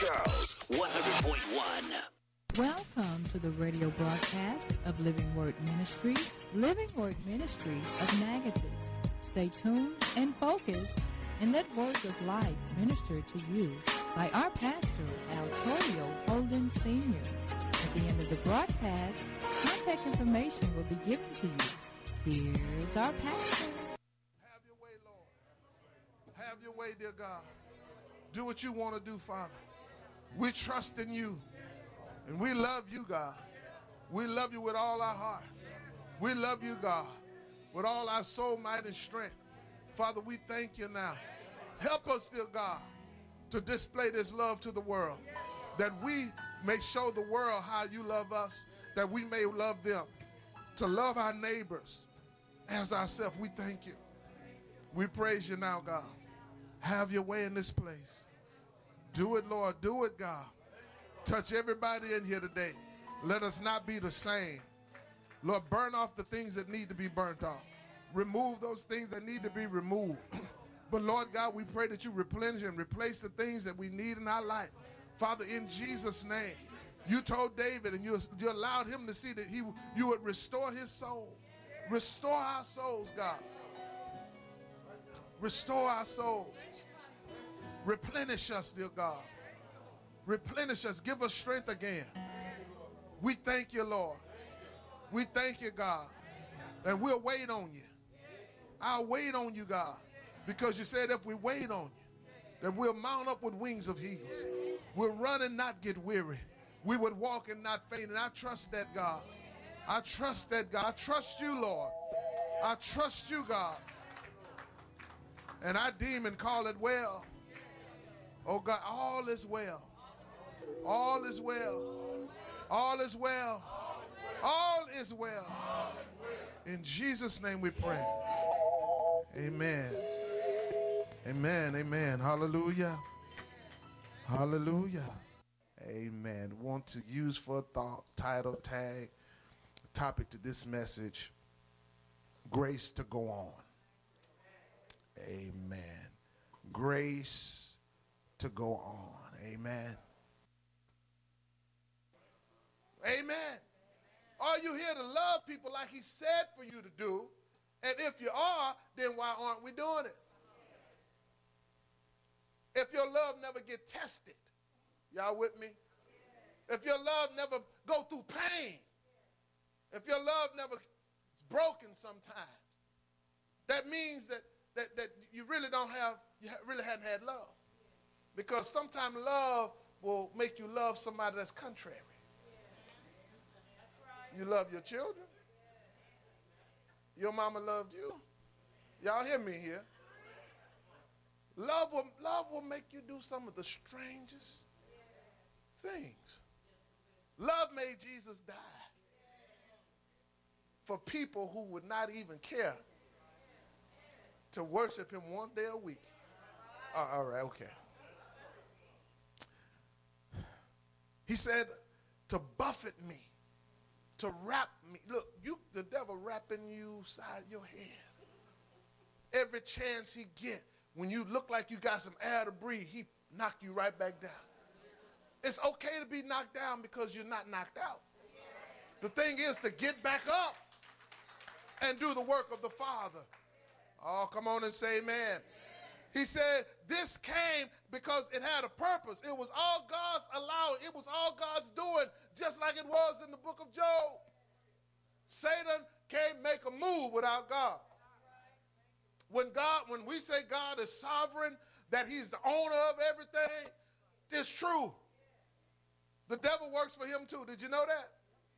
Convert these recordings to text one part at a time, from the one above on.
Charles, 100.1. Welcome to the radio broadcast of Living Word Ministries, Living Word Ministries of Natchitoches. Stay tuned and focused and let words of life minister to you by our pastor, Altorio Holden Sr. At the end of the broadcast, contact information will be given to you. Here's our pastor. Have your way, Lord. Have your way, dear God. Do what you want to do, Father. We trust in you. And we love you, God. We love you with all our heart. We love you, God, with all our soul, might, and strength. Father, we thank you now. Help us, dear God, to display this love to the world, that we may show the world how you love us, that we may love them, to love our neighbors as ourselves. We thank you. We praise you now, God. Have your way in this place. Do it, Lord. Do it, God. Touch everybody in here today. Let us not be the same. Lord, burn off the things that need to be burnt off. Remove those things that need to be removed. But Lord God, we pray that you replenish and replace the things that we need in our life. Father, in Jesus' name, you told David and you allowed him to see that you would restore his soul. Restore our souls, God. Restore our souls. Replenish us, dear God. Replenish us. Give us strength again. We thank you, Lord. We thank you, God. And we'll wait on you. I'll wait on you, God. Because you said if we wait on you, that we'll mount up with wings of eagles. We'll run and not get weary. We would walk and not faint. And I trust that, God. I trust that, God. I trust you, Lord. I trust you, God. And I deem and call it well. Oh, God, all is well. All is well. All is well. All is well. In Jesus' name we pray. Amen. Amen. Amen. Hallelujah. Hallelujah. Amen. Want to use for a thought, title, tag, topic to this message, grace to go on. Amen. Grace to go on. Amen. Amen. Are you here to love people like he said for you to do? And if you are, then why aren't we doing it? If your love never get tested, y'all with me? If your love never go through pain, if your love never is broken sometimes, that means that you really really hadn't had love. Because sometimes love will make you love somebody that's contrary. You love your children. Your mama loved you. Y'all hear me here? Love will make you do some of the strangest things. Love made Jesus die for people who would not even care to worship him one day a week. All right, okay. He said to buffet me, to wrap me. Look, the devil wrapping you side your head. Every chance he get, when you look like you got some air to breathe, he knock you right back down. It's okay to be knocked down because you're not knocked out. The thing is to get back up and do the work of the Father. Oh, come on and say amen. He said this came because it had a purpose. It was all God's allowing. It was all God's doing, just like it was in the book of Job. Satan can't make a move without God. When we say God is sovereign, that he's the owner of everything, it's true. The devil works for him too. Did you know that?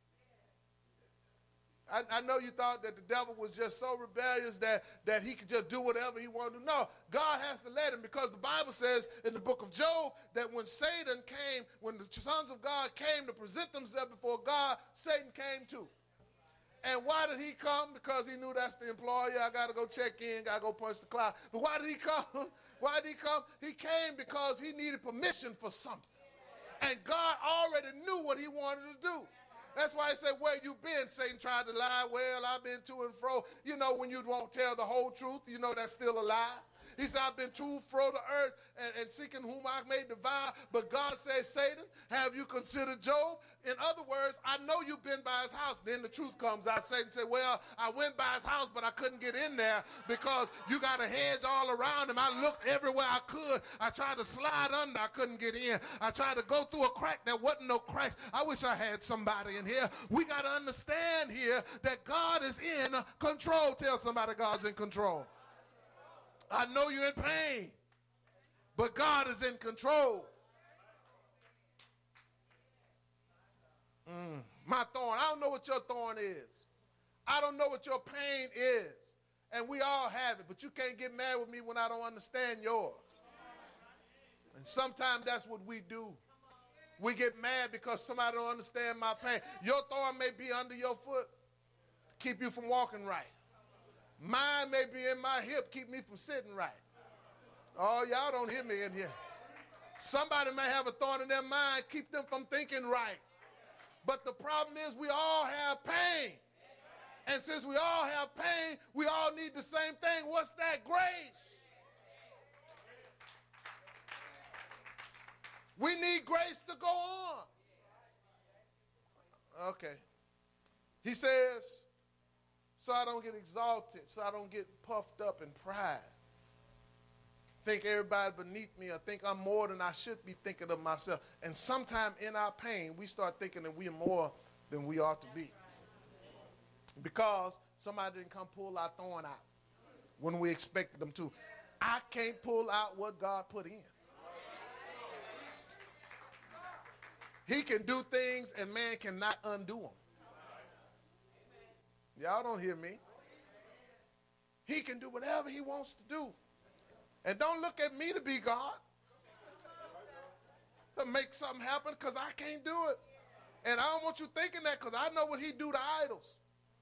I know you thought that the devil was just so rebellious that he could just do whatever he wanted to. No, God has to let him, because the Bible says in the book of Job that when Satan came, when the sons of God came to present themselves before God, Satan came too. And why did he come? Because he knew that's the employer. I got to go check in, got to go punch the clock. But why did he come? Why did he come? He came because he needed permission for something. And God already knew what he wanted to do. That's why he said, where you been? Satan tried to lie. Well, I've been to and fro. You know, when you won't tell the whole truth, you know that's still a lie. He said, I've been to fro the earth and seeking whom I may devour. But God says, Satan, have you considered Job? In other words, I know you've been by his house. Then the truth comes out. Satan said, well, I went by his house, but I couldn't get in there because you got a hedge all around him. I looked everywhere I could. I tried to slide under. I couldn't get in. I tried to go through a crack. There wasn't no cracks. I wish I had somebody in here. We got to understand here that God is in control. Tell somebody God's in control. I know you're in pain, but God is in control. My thorn. I don't know what your thorn is. I don't know what your pain is. And we all have it, but you can't get mad with me when I don't understand yours. And sometimes that's what we do. We get mad because somebody don't understand my pain. Your thorn may be under your foot, keep you from walking right. Mine may be in my hip, keep me from sitting right. Oh, y'all don't hear me in here. Somebody may have a thorn in their mind, keep them from thinking right. But the problem is we all have pain. And since we all have pain, we all need the same thing. What's that? Grace. We need grace to go on. Okay. He says, so I don't get exalted, so I don't get puffed up in pride. Think everybody beneath me or think I'm more than I should be thinking of myself. And sometime in our pain, we start thinking that we are more than we ought to be. Because somebody didn't come pull our thorn out when we expected them to. I can't pull out what God put in. He can do things and man cannot undo them. Y'all don't hear me. He can do whatever he wants to do. And don't look at me to be God. To make something happen because I can't do it. And I don't want you thinking that because I know what he do to idols.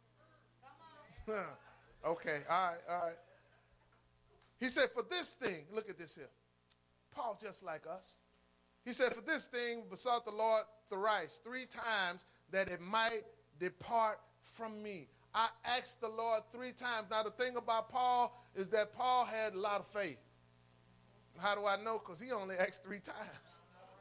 Okay, all right. He said, for this thing, look at this here. Paul just like us. He said, for this thing besought the Lord thrice, 3 times, that it might depart from me. I asked the Lord 3 times. Now, the thing about Paul is that Paul had a lot of faith. How do I know? Because he only asked 3 times.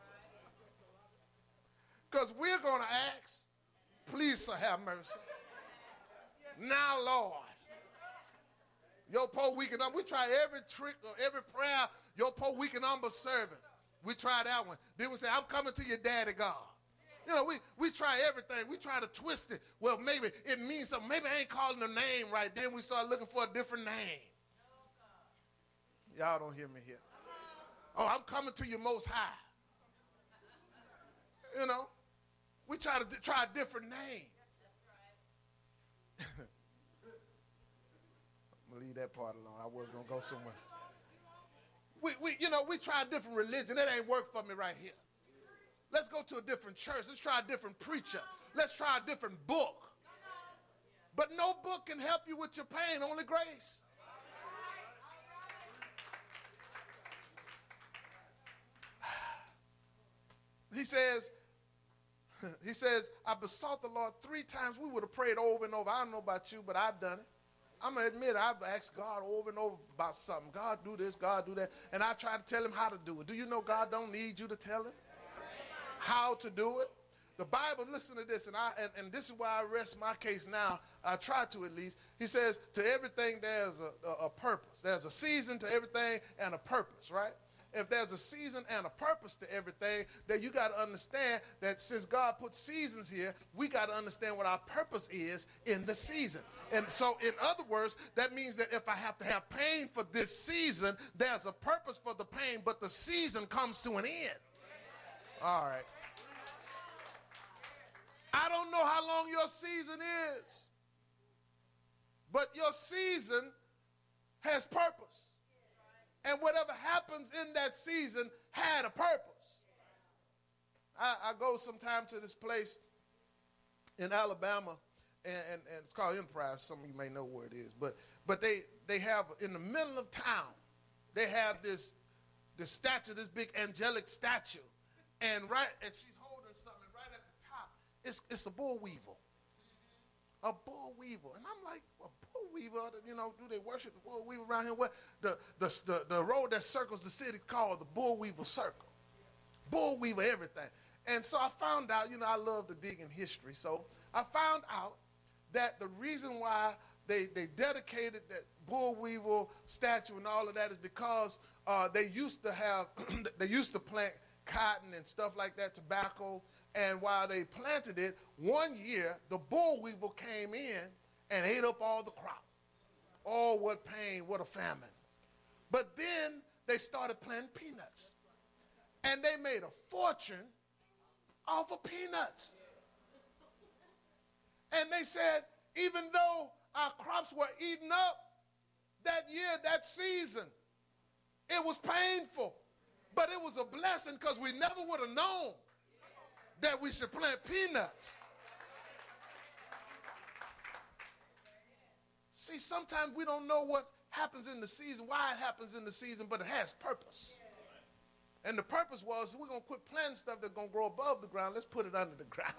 Because we're going to ask, please, sir, have mercy. Now, Lord, your poor weak and we try every trick or every prayer, your poor weak and humble servant. We try that one. Then we say, I'm coming to your daddy, God. You know, we try everything. We try to twist it. Well, maybe it means something. Maybe I ain't calling the name right. Then we start looking for a different name. Y'all don't hear me here. Oh, I'm coming to you most high. You know, we try to try a different name. I'm going to leave that part alone. I was going to go somewhere. We try a different religion. It ain't work for me right here. Let's go to a different church. Let's try a different preacher. Let's try a different book. But no book can help you with your pain, only grace. He says, I besought the Lord 3 times. We would have prayed over and over. I don't know about you, but I've done it. I'm going to admit, I've asked God over and over about something. God, do this, God, do that. And I try to tell him how to do it. Do you know God don't need you to tell him how to do it? The Bible, listen to this, and this is why I rest my case now. I try to at least. He says, to everything there's a purpose. There's a season to everything and a purpose, right? If there's a season and a purpose to everything, then you got to understand that since God put seasons here, we got to understand what our purpose is in the season. And so, in other words, that means that if I have to have pain for this season, there's a purpose for the pain, but the season comes to an end. All right. I don't know how long your season is, but your season has purpose. And whatever happens in that season had a purpose. I go sometime to this place in Alabama, and it's called Enterprise. Some of you may know where it is. But they have, in the middle of town, they have this statue, this big angelic statue. And she's holding something right at the top. It's a bull weevil. a bull weevil. And I'm like, a bull weevil, you know, do they worship the bull weevil around here? What the road that circles the city called the bull weevil circle. Bull weevil everything. And so I found out, you know, I love to dig in history. So I found out that the reason why they dedicated that bull weevil statue and all of that is because they used to have, they used to plant cotton and stuff like that, tobacco. And while they planted it, one year the bull weevil came in and ate up all the crop. Oh, what pain, what a famine. But then they started planting peanuts. And they made a fortune off of peanuts. And they said, even though our crops were eaten up that year, that season, it was painful. But it was a blessing because we never would have known that we should plant peanuts. See, sometimes we don't know what happens in the season, why it happens in the season, but it has purpose. And the purpose was, we're going to quit planting stuff that's going to grow above the ground. Let's put it under the ground.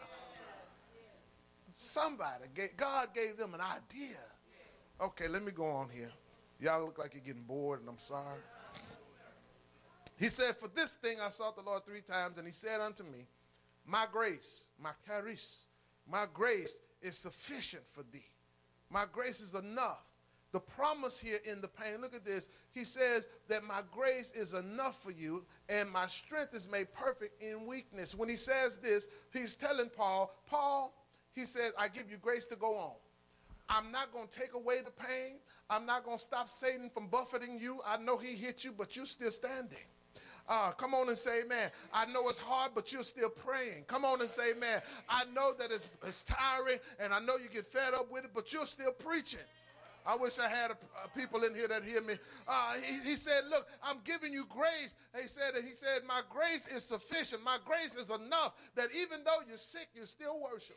God gave them an idea. Okay, let me go on here. Y'all look like you're getting bored, and I'm sorry. He said, for this thing I sought the Lord 3 times, and he said unto me, my grace, my charis, my grace is sufficient for thee. My grace is enough. The promise here in the pain, look at this. He says that my grace is enough for you and my strength is made perfect in weakness. When he says this, he's telling Paul, he says, I give you grace to go on. I'm not going to take away the pain. I'm not going to stop Satan from buffeting you. I know he hit you, but you're still standing. Come on and say amen. I know it's hard, but you're still praying. Come on and say amen. I know that it's tiring, and I know you get fed up with it, but you're still preaching. I wish I had people in here that hear me. He said, look, I'm giving you grace. He said, my grace is sufficient. My grace is enough that even though you're sick, you still worship.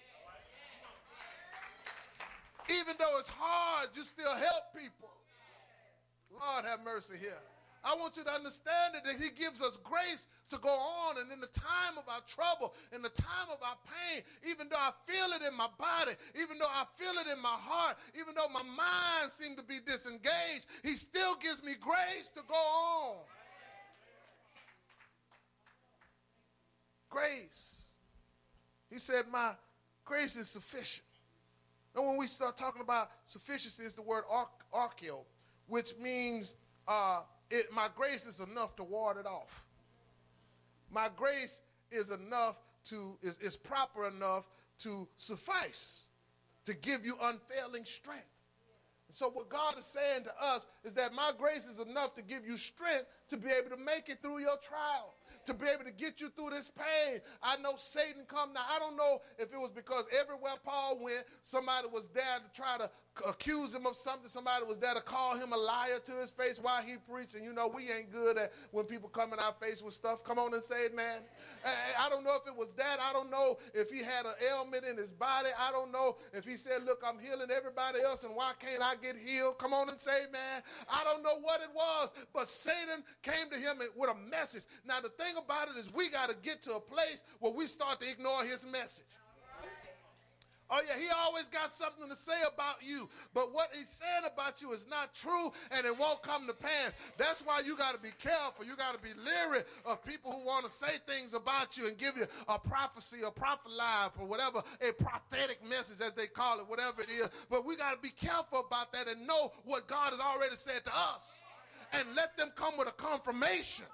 Even though it's hard, you still help people. Lord have mercy here. I want you to understand that he gives us grace to go on, and in the time of our trouble, in the time of our pain, even though I feel it in my body, even though I feel it in my heart, even though my mind seems to be disengaged, he still gives me grace to go on. Grace. He said, my grace is sufficient. And when we start talking about sufficiency, it's the word archeo, which means my grace is enough to ward it off. My grace is enough is proper enough to suffice, to give you unfailing strength. And so what God is saying to us is that my grace is enough to give you strength to be able to make it through your trial, to be able to get you through this pain. I know Satan come. Now, I don't know if it was because everywhere Paul went, somebody was there to try to accuse him of something. Somebody was there to call him a liar to his face while he preached. And you know, we ain't good at when people come in our face with stuff. Come on and say it, man. I don't know if it was that. I don't know if he had an ailment in his body. I don't know if he said, look, I'm healing everybody else, and why can't I get healed? Come on and say, man. I don't know what it was, but Satan came to him with a message. Now, the thing about it is we got to get to a place where we start to ignore his message. Oh, yeah, he always got something to say about you. But what he's saying about you is not true, and it won't come to pass. That's why you got to be careful. You got to be leery of people who want to say things about you and give you a prophecy, a prophet live, or whatever, a prophetic message, as they call it, whatever it is. But we got to be careful about that and know what God has already said to us. And let them come with a confirmation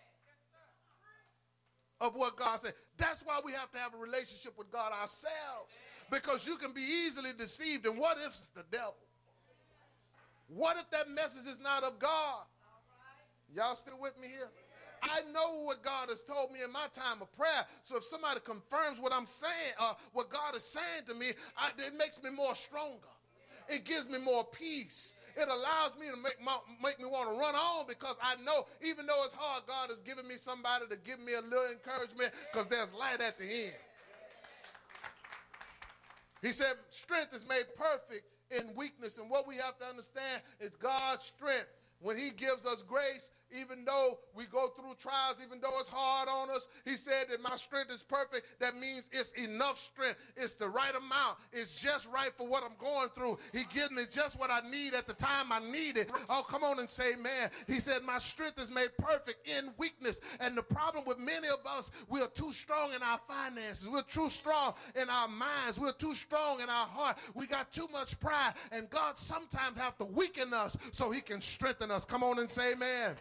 of what God said. That's why we have to have a relationship with God ourselves. Because you can be easily deceived. And what if it's the devil? What if that message is not of God? Y'all still with me here? I know what God has told me in my time of prayer. So if somebody confirms what I'm saying, what God is saying to me, it makes me more stronger. It gives me more peace. It allows me to make me want to run on, because I know even though it's hard, God has given me somebody to give me a little encouragement, because there's light at the end. He said strength is made perfect in weakness. And what we have to understand is God's strength. When he gives us grace, even though we go through trials, even though it's hard on us, he said that my strength is perfect. That means it's enough strength. It's the right amount. It's just right for what I'm going through. He gives me just what I need at the time I need it. Oh, come on and say, man. He said, my strength is made perfect in weakness. And the problem with many of us, we are too strong in our finances. We're too strong in our minds. We're too strong in our heart. We got too much pride. And God sometimes have to weaken us so he can strengthen us. Come on and say amen.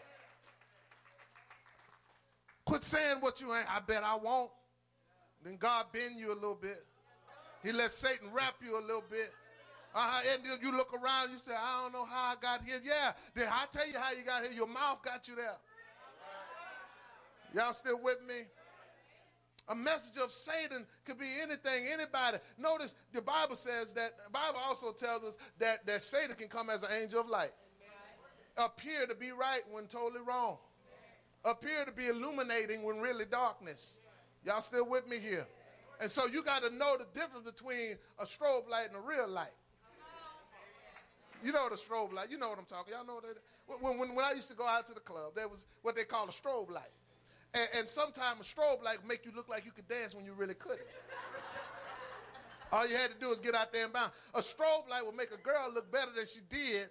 Quit saying what you ain't. I bet I won't. Then God bend you a little bit. He let Satan wrap you a little bit. And then you look around, you say, I don't know how I got here. Yeah, then I tell you how you got here. Your mouth got you there. Y'all still with me? A message of Satan could be anything, anybody. Notice the Bible says that, the Bible also tells us that Satan can come as an angel of light. Appear to be right when totally wrong. Appear to be illuminating when really darkness. Y'all still with me here? And so you got to know the difference between a strobe light and a real light. You know the strobe light. You know what I'm talking. Y'all know that. When I used to go out to the club, there was what they call a strobe light. And sometimes a strobe light would make you look like you could dance when you really couldn't. All you had to do was get out there and bounce. A strobe light would make a girl look better than she did.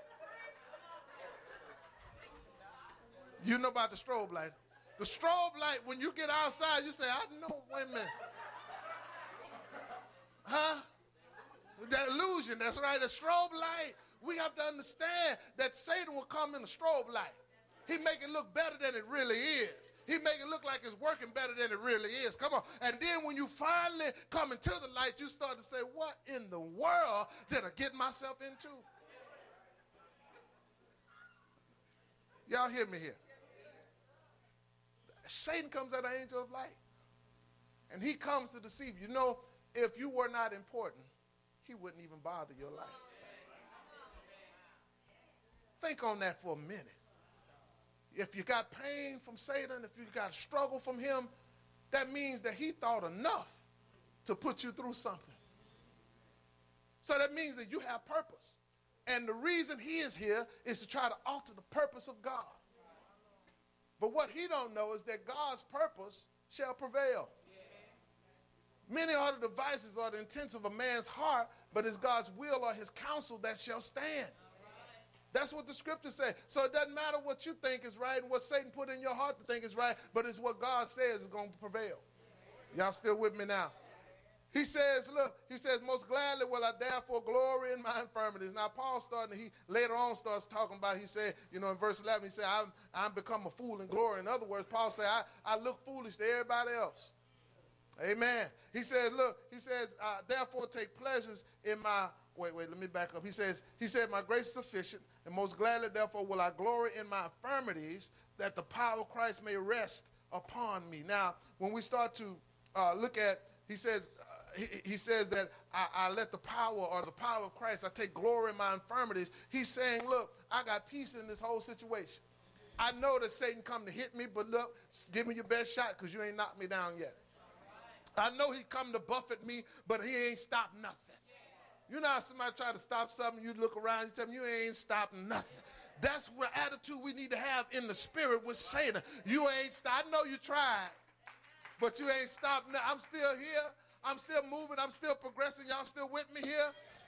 You know about the strobe light. The strobe light, when you get outside, you say, I know, wait a minute. Huh? That illusion, that's right. The strobe light, we have to understand that Satan will come in a strobe light. He make it look better than it really is. He make it look like it's working better than it really is. Come on. And then when you finally come into the light, you start to say, what in the world did I get myself into? Y'all hear me here? Satan comes as an angel of light. And he comes to deceive you. You know, if you were not important, he wouldn't even bother your life. Think on that for a minute. If you got pain from Satan, if you got struggle from him, that means that he thought enough to put you through something. So that means that you have purpose. And the reason he is here is to try to alter the purpose of God. But what he don't know is that God's purpose shall prevail. Many are the devices or the intents of a man's heart, but it's God's will or his counsel that shall stand. That's what the scripture says. So it doesn't matter what you think is right and what Satan put in your heart to think is right, but it's what God says is going to prevail. Y'all still with me now? He says, look, he says, most gladly will I therefore glory in my infirmities. Now, Paul he later on starts talking about, he said, you know, in verse 11, he said, I'm become a fool in glory. In other words, Paul said, I look foolish to everybody else. Amen. He says, look, he says, therefore take pleasures in my, wait, let me back up. He said, my grace is sufficient, and most gladly, therefore, will I glory in my infirmities, that the power of Christ may rest upon me. Now, when we start to look at, he says that I let the power of Christ, I take glory in my infirmities. He's saying, look, I got peace in this whole situation. I know that Satan come to hit me, but look, give me your best shot because you ain't knocked me down yet. I know he come to buffet me, but he ain't stopped nothing. You know how somebody try to stop something, you look around, you tell them you ain't stopped nothing. That's what attitude we need to have in the spirit with Satan. You ain't stopped. I know you tried, but you ain't stopped. I'm still here. I'm still moving. I'm still progressing. Y'all still with me here?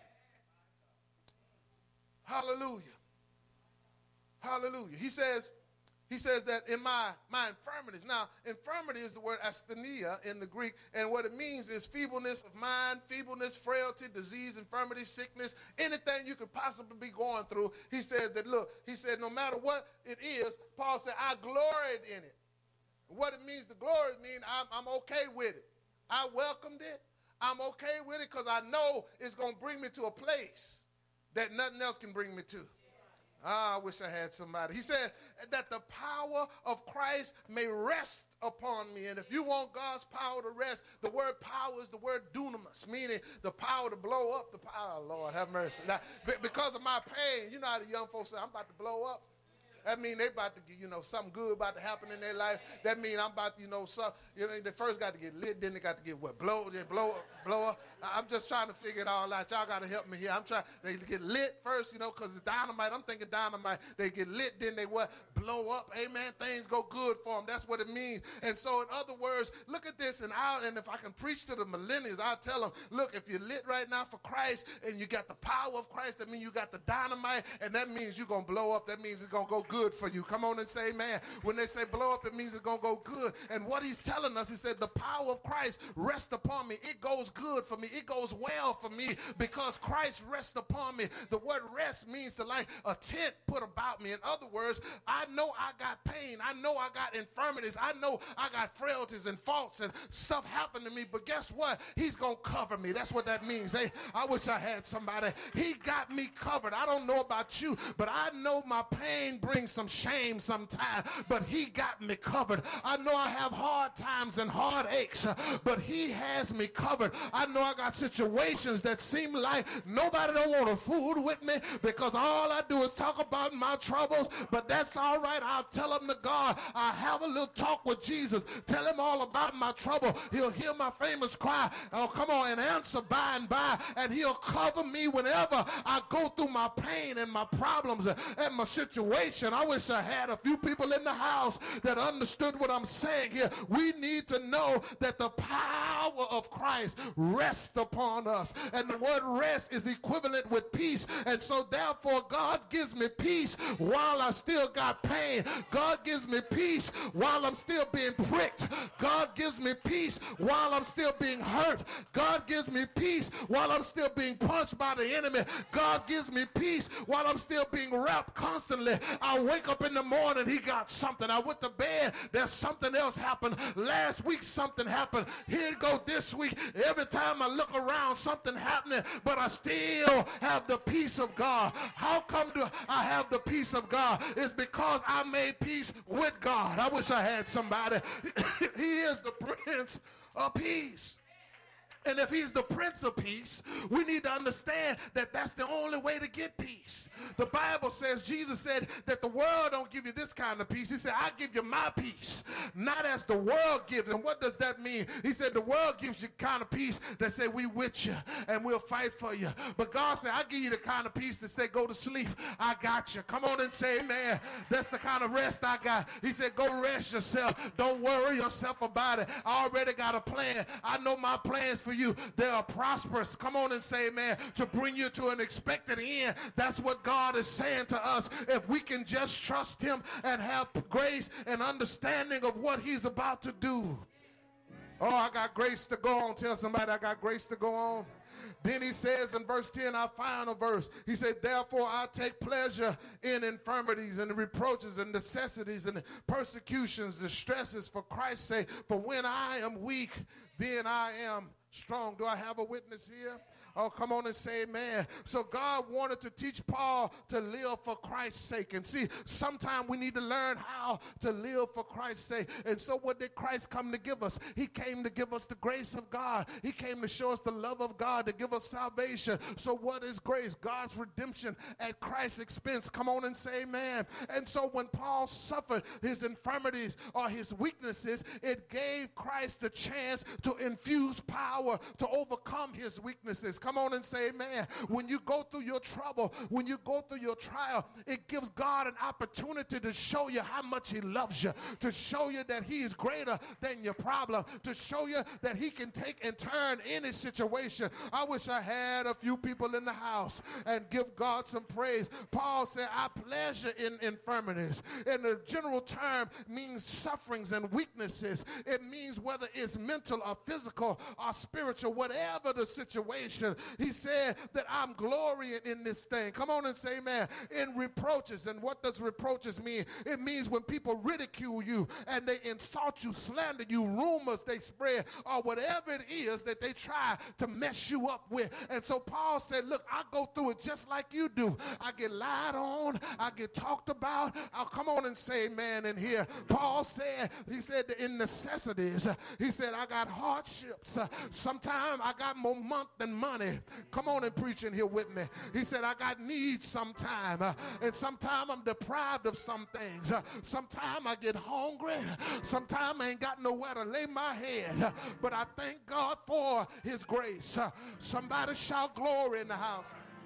Hallelujah. Hallelujah. He says that in my infirmities. Now, infirmity is the word asthenia in the Greek, and what it means is feebleness of mind, feebleness, frailty, disease, infirmity, sickness, anything you could possibly be going through. He said that, look, he said no matter what it is, Paul said, I gloried in it. What it means to glory means I'm okay with it. I welcomed it. I'm okay with it because I know it's going to bring me to a place that nothing else can bring me to. I wish I had somebody. He said that the power of Christ may rest upon me. And if you want God's power to rest, the word power is the word dunamis, meaning the power to blow up the power. Lord, have mercy. Now, because of my pain, you know how the young folks say, I'm about to blow up. That mean they about to get, something good about to happen in their life. That mean I'm about to, they first got to get lit, then they got to get what? Blow up. I'm just trying to figure it all out. Y'all got to help me here. I'm trying, they get lit first, because it's dynamite. I'm thinking dynamite. They get lit, then they what? Blow up. Amen. Things go good for them. That's what it means. And so in other words, look at this, and if I can preach to the millennials, I'll tell them, look, if you're lit right now for Christ and you got the power of Christ, that means you got the dynamite, and that means you're going to blow up. That means it's going to go good for you. Come on and say amen. When they say blow up, it means it's going to go good. And what he's telling us, he said, the power of Christ rests upon me. It goes good for me. It goes well for me because Christ rests upon me. The word rest means to like a tent put about me. In other words, I know I got pain. I know I got infirmities. I know I got frailties and faults and stuff happened to me. But guess what? He's going to cover me. That's what that means. Hey, I wish I had somebody. He got me covered. I don't know about you, but I know my pain brings some shame sometimes, but he got me covered. I know I have hard times and heartaches, but he has me covered. I know I got situations that seem like nobody don't want to fool with me because all I do is talk about my troubles, but that's all right. I'll tell them to God. I have a little talk with Jesus. Tell him all about my trouble. He'll hear my famous cry. Oh, come on, and answer by and by, and he'll cover me whenever I go through my pain and my problems and my situation. I wish I had a few people in the house that understood what I'm saying here. We need to know that the power of Christ rests upon us, and the word rest is equivalent with peace, and so therefore God gives me peace while I still got pain. God gives me peace while I'm still being pricked. God gives me peace while I'm still being hurt. God gives me peace while I'm still being punched by the enemy. God gives me peace while I'm still being wrapped constantly. I wake up in the morning, he got something. I went to bed, there's something else happened. Last week something happened. Here it go this week. Every time I look around, something happening, but I still have the peace of God. How come do I have the peace of God? It's because I made peace with God. I wish I had somebody. He is the Prince of Peace. And if he's the Prince of Peace, we need to understand that that's the only way to get peace. The Bible says, Jesus said that the world don't give you this kind of peace. He said, I give you my peace, not as the world gives. And what does that mean? He said the world gives you kind of peace that say we with you and we'll fight for you. But God said, I give you the kind of peace that say go to sleep. I got you. Come on and say amen. That's the kind of rest I got. He said, go rest yourself. Don't worry yourself about it. I already got a plan. I know my plans for you. They are prosperous. Come on and say amen. To bring you to an expected end. That's what God is saying to us. If we can just trust him and have grace and understanding of what he's about to do. Oh, I got grace to go on. Tell somebody I got grace to go on. Then he says in verse 10, our final verse, he said, therefore I take pleasure in infirmities and reproaches and necessities and persecutions, distresses for Christ's sake. For when I am weak, then I am strong. Do I have a witness here? Oh, come on and say amen. So God wanted to teach Paul to live for Christ's sake. And see, sometimes we need to learn how to live for Christ's sake. And so what did Christ come to give us? He came to give us the grace of God. He came to show us the love of God, to give us salvation. So what is grace? God's redemption at Christ's expense. Come on and say amen. And so when Paul suffered his infirmities or his weaknesses, it gave Christ the chance to infuse power to overcome his weaknesses. Come on and say amen. When you go through your trouble, when you go through your trial, it gives God an opportunity to show you how much he loves you, to show you that he is greater than your problem, to show you that he can take and turn any situation. I wish I had a few people in the house and give God some praise. Paul said, I pleasure in infirmities. And the general term means sufferings and weaknesses. It means whether it's mental or physical or spiritual, whatever the situation. He said that I'm glorying in this thing. Come on and say amen. In reproaches. And what does reproaches mean? It means when people ridicule you and they insult you, slander you, rumors they spread, or whatever it is that they try to mess you up with. And so Paul said, look, I go through it just like you do. I get lied on. I get talked about. I'll come on and say amen in here. Paul said, he said that in necessities, he said, I got hardships. Sometimes I got more month than money. Johnny, come on and preach in here with me. He said, I got needs sometime, and sometime I'm deprived of some things. Sometime I get hungry. Sometime I ain't got nowhere to lay my head. But I thank God for his grace. Somebody shout glory in the house.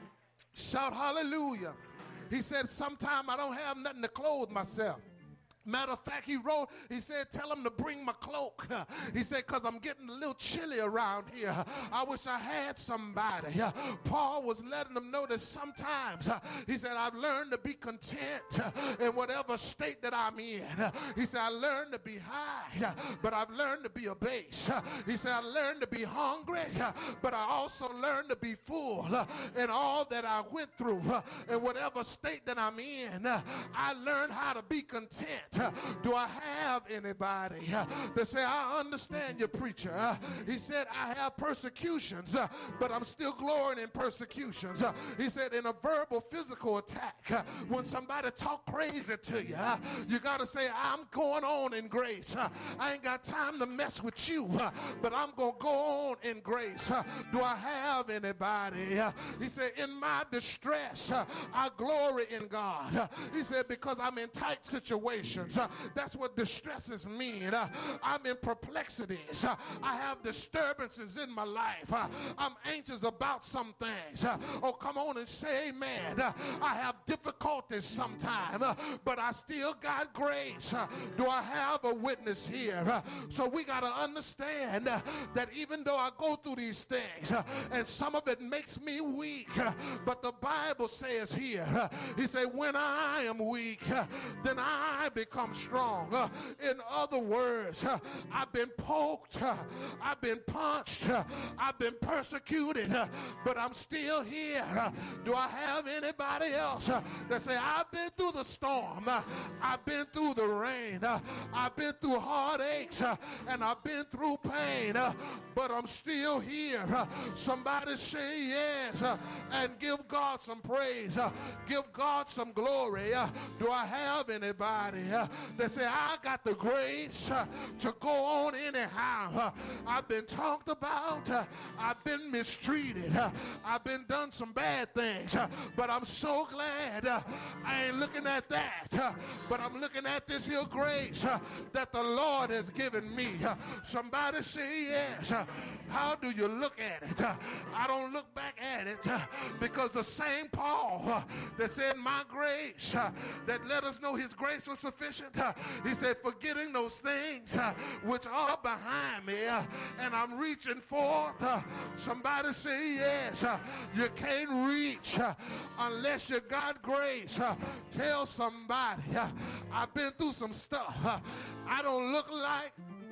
Shout hallelujah. He said, sometime I don't have nothing to clothe myself. Matter of fact, he said, tell him to bring my cloak. He said, because I'm getting a little chilly around here. I wish I had somebody. Paul was letting them know that sometimes, he said, I've learned to be content in whatever state that I'm in. He said, I learned to be high, but I've learned to be abased. He said, I learned to be hungry, but I also learned to be full. And all that I went through, in whatever state that I'm in, I learned how to be content. Do I have anybody that say, I understand you, preacher? He said, I have persecutions, but I'm still glorying in persecutions. He said, in a verbal, physical attack, when somebody talk crazy to you, you got to say, I'm going on in grace. I ain't got time to mess with you, but I'm going to go on in grace. Do I have anybody? He said, in my distress, I glory in God. He said, because I'm in tight situations. That's what distresses me. I'm in perplexities. I have disturbances in my life. I'm anxious about some things. Oh, come on and say amen. I have difficulties sometimes, but I still got grace. Do I have a witness here? So we got to understand that even though I go through these things, and some of it makes me weak, but the Bible says here, he said, when I am weak, then I become strong. In other words, I've been poked, I've been punched, I've been persecuted, but I'm still here. Do I have anybody else that say, I've been through the storm, I've been through the rain, I've been through heartaches, and I've been through pain, but I'm still here? Somebody say yes and give God some praise, give God some glory. Do I have anybody that say, I got the grace to go on anyhow? I've been talked about, I've been mistreated, I've been done some bad things, but I'm so glad I ain't looking at that, but I'm looking at this here grace that the Lord has given me. Somebody say yes. How do you look at it? I don't look back at it, because the same Paul that said my grace, that let us know his grace was sufficient, he said, forgetting those things which are behind me, and I'm reaching forth. Somebody say yes. You can't reach unless you got grace. Tell somebody, I've been through some stuff. I don't look like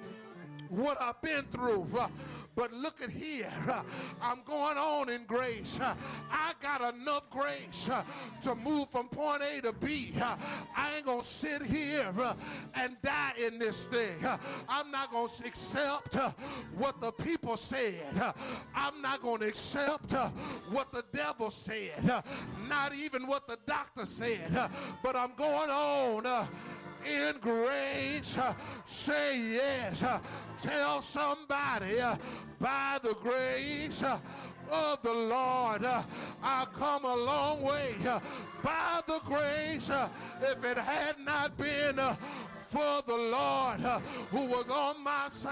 what I've been through, but look at here. I'm going on in grace. I got enough grace to move from point A to B. I ain't going to sit here and die in this thing. I'm not going to accept what the people said. I'm not going to accept what the devil said. Not even what the doctor said. But I'm going on in grace. Say yes. Tell somebody, by the grace of the Lord, I've come a long way. By the grace, if it had not been for the Lord who was on my side,